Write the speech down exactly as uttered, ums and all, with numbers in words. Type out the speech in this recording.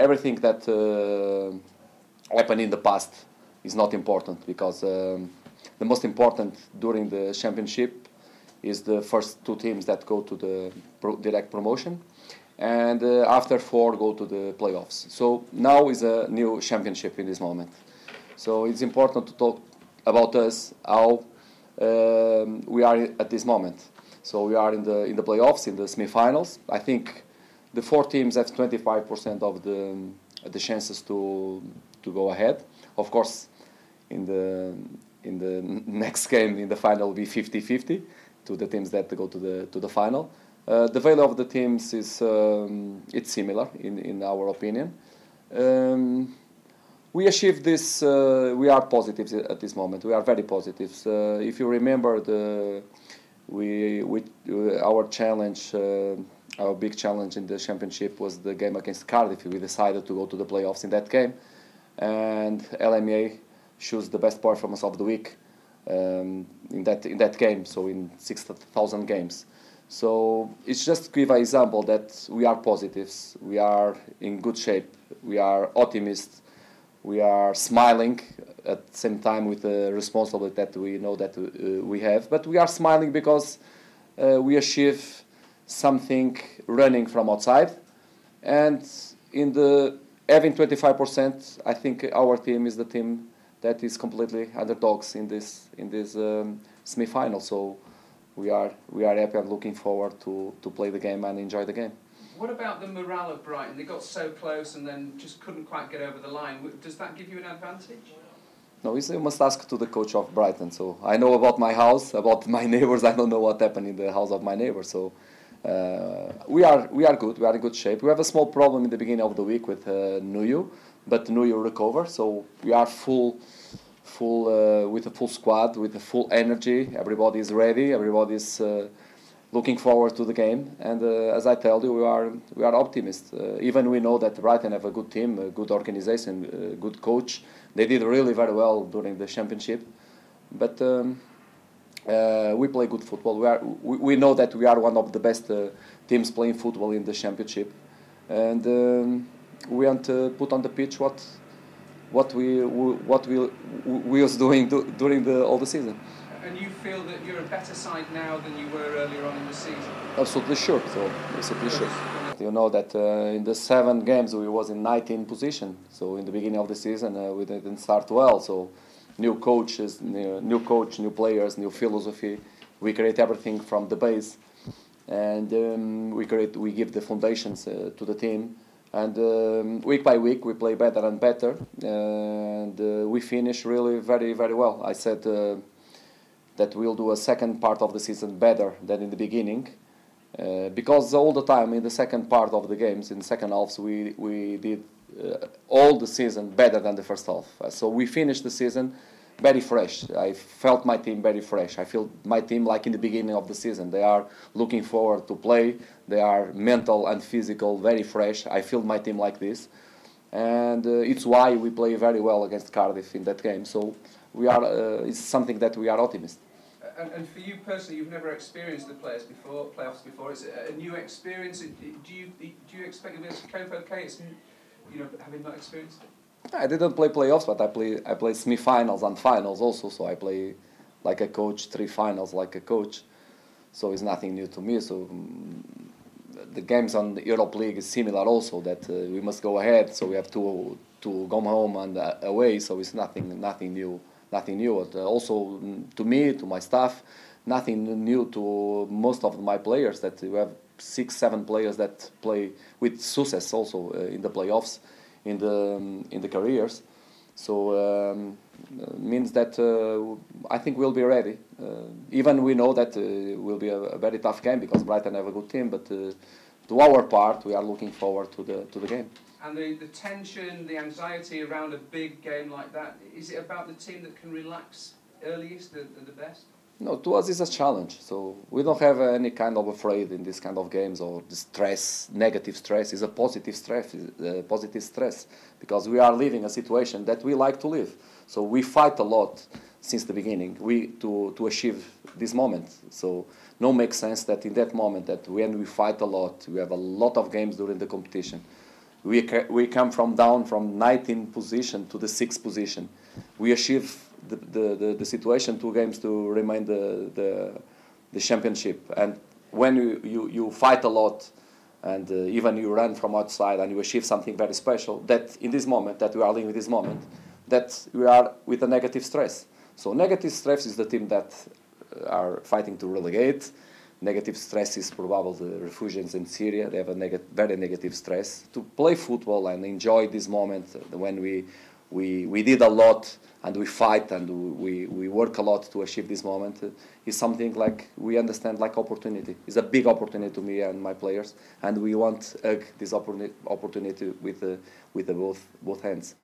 everything that uh, happened in the past is not important, because um, the most important during the championship is the first two teams that go to the pro direct promotion, and uh, after four go to the playoffs. So now is a new championship in this moment. So it's important to talk about us, how um, we are at this moment. So we are in the in the playoffs, in the semi-finals. I think the four teams have twenty-five percent of the the chances to to go ahead. Of course, in the in the next game, in the final, will be fifty fifty to the teams that go to the to the final. Uh, the value of the teams is um, it's similar in in our opinion. Um, we achieved this. Uh, we are positive at this moment. We are very positive. Uh, if you remember, the we we uh, our challenge. Uh, Our big challenge in the championship was the game against Cardiff. We decided to go to the playoffs in that game, and L M A chose the best performance of the week um, in that in that game. So in six thousand games. So it's just to give an example that we are positives. We are in good shape. We are optimists. We are smiling at the same time with the responsibility that we know that uh, we have. But we are smiling because uh, we achieve something running from outside, and in the having twenty-five percent, I think our team is the team that is completely underdogs in this in this um, semi-final. So we are we are happy and looking forward to to play the game and enjoy the game. What about the morale of Brighton? They got so close and then just couldn't quite get over the line. Does that give you an advantage? No, you must ask to the coach of Brighton. So I know about my house, about my neighbors. I don't know what happened in the house of my neighbors. So. Uh, we are we are good. We are in good shape. We have a small problem in the beginning of the week with uh, Nuyu, but Nuyu recover. So we are full, full uh, with a full squad, with a full energy. Everybody is ready. Everybody is uh, looking forward to the game. And uh, as I tell you, we are we are optimists. Uh, even we know that Brighton have a good team, a good organization, a good coach. They did really very well during the championship, but. Um, Uh, we play good football. We are. We, we know that we are one of the best uh, teams playing football in the championship, and um, we want to put on the pitch what, what we what we we was doing do, during the all the season. And you feel that you're a better side now than you were earlier on in the season? Absolutely sure. So absolutely sure. You know that uh, in the seven games we was in nineteenth position. So in the beginning of the season uh, we didn't start well. So. New coaches, new, new coach, new players, new philosophy. We create everything from the base, and um, we create. We give the foundations uh, to the team, and um, week by week we play better and better, and uh, we finish really very very well. I said uh, that we'll do a second part of the season better than in the beginning, uh, because all the time in the second part of the games, in the second halves, we we did. Uh, all the season better than the first half. Uh, so we finished the season very fresh. I felt my team very fresh. I feel my team like in the beginning of the season. They are looking forward to play. They are mental and physical, very fresh. I feel my team like this. And uh, it's why we play very well against Cardiff in that game. So we are. Uh, it's something that we are optimists. And, and for you personally, you've never experienced the players before, playoffs before. It's a new experience. Do you do you expect to be able to cope okay? It's, you know, having not experienced it? I didn't play playoffs, but I play I play semi-finals and finals also. So I play like a coach, three finals like a coach. So it's nothing new to me. So um, the games on the Europe League is similar also. That uh, we must go ahead. So we have to to go home and uh, away. So it's nothing nothing new nothing new. Uh, also to me, to my staff, nothing new to most of my players. That we have six, seven players that play with success also uh, in the playoffs, in the um, in the careers. So um, uh, means that uh, I think we'll be ready. Uh, even we know that uh, it will be a, a very tough game because Brighton have a good team. But uh, to our part, we are looking forward to the to the game. And the, the tension, the anxiety around a big game like that, is it about the team that can relax earliest, the, the, the best? No, to us it's a challenge. So we don't have any kind of afraid in this kind of games or the stress, negative stress. Is a positive stress, uh, positive stress, because we are living a situation that we like to live. So we fight a lot since the beginning. We to to achieve this moment. So no makes sense that in that moment that when we fight a lot, we have a lot of games during the competition. We ca- we come from down from nineteenth position to the sixth position. We achieve the, the, the, the situation two games to remain the the, the championship. And when you, you, you fight a lot, and uh, even you run from outside and you achieve something very special, that in this moment that we are living this moment, that we are with a negative stress. So negative stress is the team that are fighting to relegate. Negative stress is probably the refugees in Syria. They have a neg- very negative stress. To play football and enjoy this moment when we we we did a lot and we fight and we, we work a lot to achieve this moment uh, is something like we understand like opportunity. It's a big opportunity to me and my players, and we want uh, this opportunity opportunity with uh, with the both both hands.